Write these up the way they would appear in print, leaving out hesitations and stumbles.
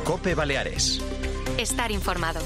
COPE Baleares. Estar informado.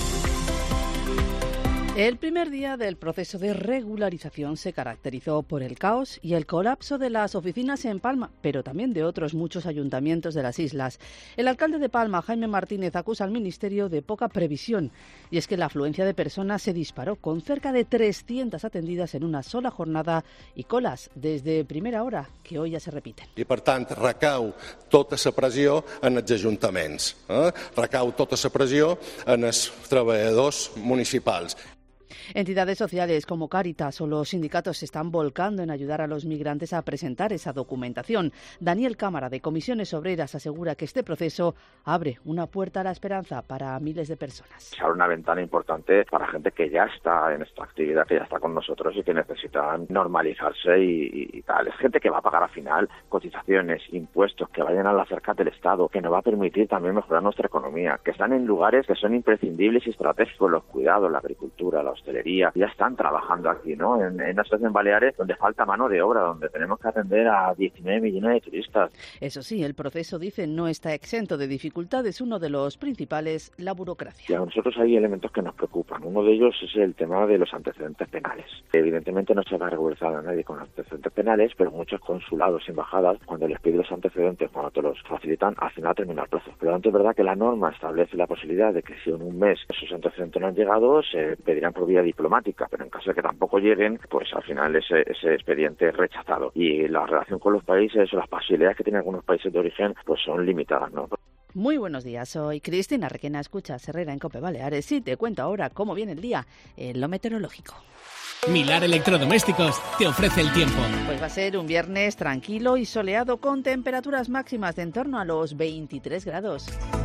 El primer día del proceso de regularización se caracterizó por el caos y el colapso de las oficinas en Palma, pero también de otros muchos ayuntamientos de las islas. El alcalde de Palma, Jaime Martínez, acusa al Ministerio de poca previsión. Y es que la afluencia de personas se disparó, con cerca de 300 atendidas en una sola jornada y colas desde primera hora, que hoy ya se repiten. I, per tant, recau tota la pressió en els ajuntaments. Recau tota la pressió en els treballadors municipals. Entidades sociales como Cáritas o los sindicatos se están volcando en ayudar a los migrantes a presentar esa documentación. Daniel Cámara, de Comisiones Obreras, asegura que este proceso abre una puerta a la esperanza para miles de personas. Se abre una ventana importante para gente que ya está en esta actividad, que ya está con nosotros y que necesitan normalizarse y tal. Es gente que va a pagar al final cotizaciones, impuestos, que vayan a las arcas del Estado, que nos va a permitir también mejorar nuestra economía, que están en lugares que son imprescindibles y estratégicos, los cuidados, la agricultura, la hostelería. Ya están trabajando aquí, ¿no? En una situación en Baleares donde falta mano de obra, donde tenemos que atender a 19 millones de turistas. Eso sí, el proceso, dice, no está exento de dificultades. Uno de los principales, la burocracia. Y a nosotros hay elementos que nos preocupan. Uno de ellos es el tema de los antecedentes penales. Evidentemente no se va a regularizar a nadie con antecedentes penales, pero muchos consulados y embajadas, cuando les piden los antecedentes, cuando te los facilitan, al final termina el plazo. Pero antes es verdad que la norma establece la posibilidad de que si en un mes esos antecedentes no han llegado, se pedirán por vía diplomática, pero en caso de que tampoco lleguen, pues al final ese expediente es rechazado. Y la relación con los países o las posibilidades que tienen algunos países de origen, pues son limitadas, ¿no? Muy buenos días, soy Cristina Requena, escuchas Herrera en COPE Baleares y te cuento ahora cómo viene el día en lo meteorológico. Milar Electrodomésticos te ofrece el tiempo. Pues va a ser un viernes tranquilo y soleado con temperaturas máximas de en torno a los 23 grados.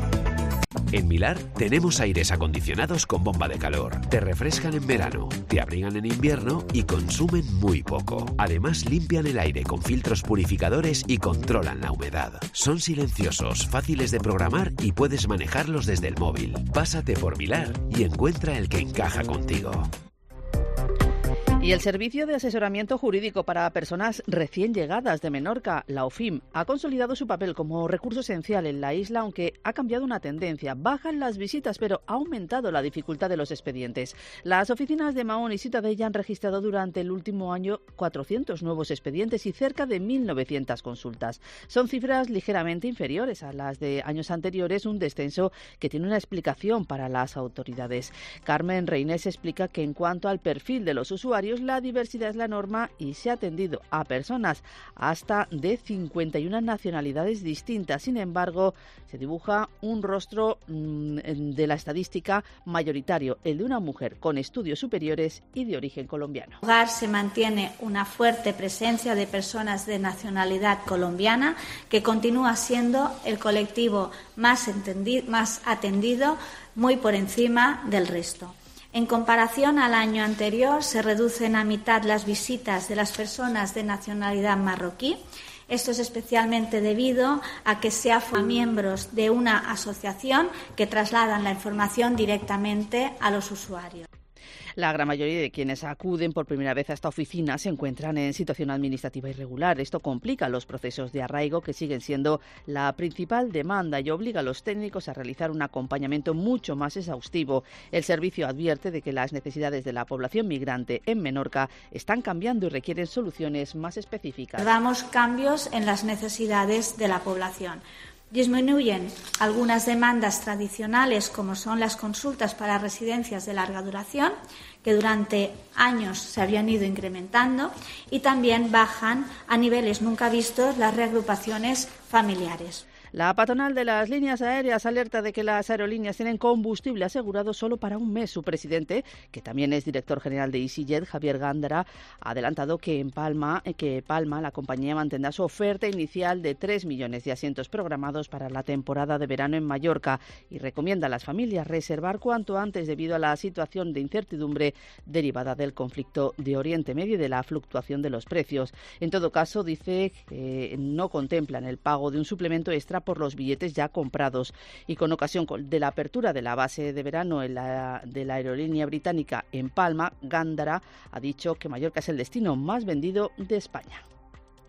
En Milar tenemos aires acondicionados con bomba de calor. Te refrescan en verano, te abrigan en invierno y consumen muy poco. Además, limpian el aire con filtros purificadores y controlan la humedad. Son silenciosos, fáciles de programar y puedes manejarlos desde el móvil. Pásate por Milar y encuentra el que encaja contigo. Y el Servicio de Asesoramiento Jurídico para Personas Recién Llegadas de Menorca, la OFIM, ha consolidado su papel como recurso esencial en la isla, aunque ha cambiado una tendencia. Bajan las visitas, pero ha aumentado la dificultad de los expedientes. Las oficinas de Mahón y Ciutadella han registrado durante el último año 400 nuevos expedientes y cerca de 1.900 consultas. Son cifras ligeramente inferiores a las de años anteriores, un descenso que tiene una explicación para las autoridades. Carmen Reynés explica que en cuanto al perfil de los usuarios, la diversidad es la norma y se ha atendido a personas hasta de 51 nacionalidades distintas. Sin embargo, se dibuja un rostro de la estadística mayoritario, el de una mujer con estudios superiores y de origen colombiano. En el hogar se mantiene una fuerte presencia de personas de nacionalidad colombiana, que continúa siendo el colectivo más atendido, muy por encima del resto. En comparación al año anterior, se reducen a mitad las visitas de las personas de nacionalidad marroquí. Esto es especialmente debido a que se forman miembros de una asociación que trasladan la información directamente a los usuarios. La gran mayoría de quienes acuden por primera vez a esta oficina se encuentran en situación administrativa irregular. Esto complica los procesos de arraigo, que siguen siendo la principal demanda, y obliga a los técnicos a realizar un acompañamiento mucho más exhaustivo. El servicio advierte de que las necesidades de la población migrante en Menorca están cambiando y requieren soluciones más específicas. Damos cambios en las necesidades de la población. Disminuyen algunas demandas tradicionales, como son las consultas para residencias de larga duración, que durante años se habían ido incrementando, y también bajan a niveles nunca vistos las reagrupaciones familiares. La patronal de las líneas aéreas alerta de que las aerolíneas tienen combustible asegurado solo para un mes. Su presidente, que también es director general de EasyJet, Javier Gándara, ha adelantado que Palma, la compañía, mantendrá su oferta inicial de 3 millones de asientos programados para la temporada de verano en Mallorca, y recomienda a las familias reservar cuanto antes debido a la situación de incertidumbre derivada del conflicto de Oriente Medio y de la fluctuación de los precios. En todo caso, dice que no contemplan el pago de un suplemento extra por los billetes ya comprados. Y con ocasión de la apertura de la base de verano de la aerolínea británica en Palma, Gándara ha dicho que Mallorca es el destino más vendido de España.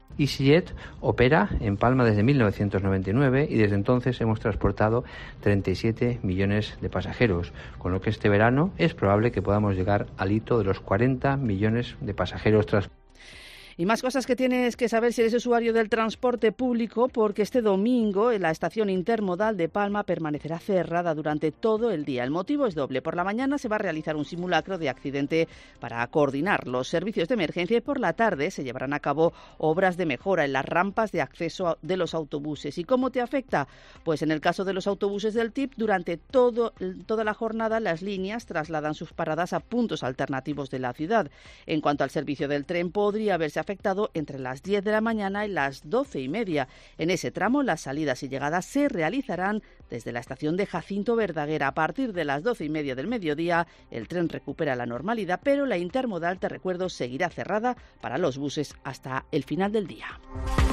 EasyJet opera en Palma desde 1999 y desde entonces hemos transportado 37 millones de pasajeros, con lo que este verano es probable que podamos llegar al hito de los 40 millones de pasajeros transportados. Y más cosas que tienes que saber si eres usuario del transporte público, porque este domingo la estación intermodal de Palma permanecerá cerrada durante todo el día. El motivo es doble. Por la mañana se va a realizar un simulacro de accidente para coordinar los servicios de emergencia y por la tarde se llevarán a cabo obras de mejora en las rampas de acceso de los autobuses. ¿Y cómo te afecta? Pues en el caso de los autobuses del TIP, durante toda la jornada las líneas trasladan sus paradas a puntos alternativos de la ciudad. En cuanto al servicio del tren, podría verse afectado entre las 10 de la mañana y las 12:30. En ese tramo, las salidas y llegadas se realizarán desde la estación de Jacinto Verdaguer. A partir de las 12:30 del mediodía, el tren recupera la normalidad, pero la intermodal, te recuerdo, seguirá cerrada para los buses hasta el final del día.